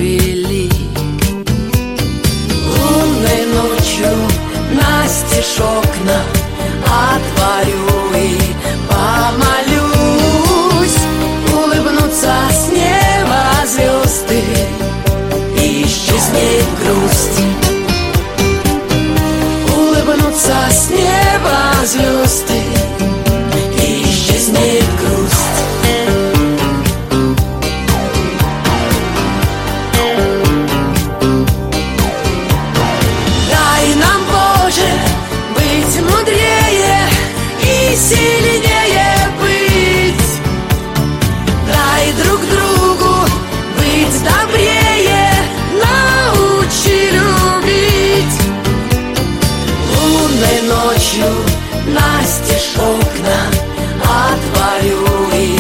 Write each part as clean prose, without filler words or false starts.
подвели. Лунной ночью настежь окна отворю и помолюсь. Улыбнутся с неба звезды, и исчезнет грусть. Улыбнутся с неба звезды, и исчезнет грусть. Дай нам, Боже, быть мудрее и сильнее быть. Дай друг другу быть добрее, научи любить. Лунной ночью настежь окна отворю и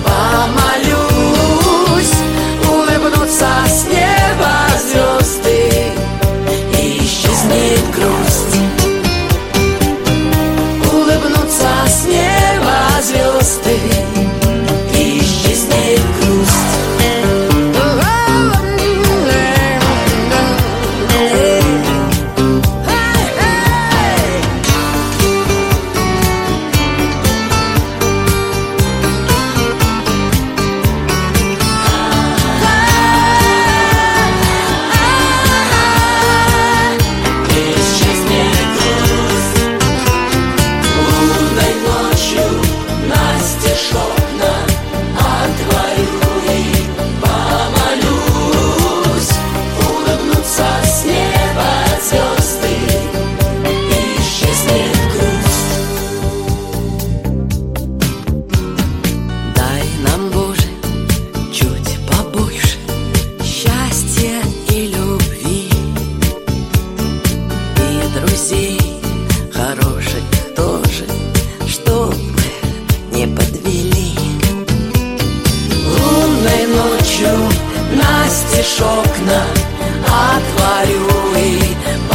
помолюсь. Улыбнутся с неба звезды, и исчезнет грусть. Улыбнутся с неба звезды, и исчезнет грусть. Друзей хороших тоже, чтоб не подвели. Лунной ночью настежь окна отворю и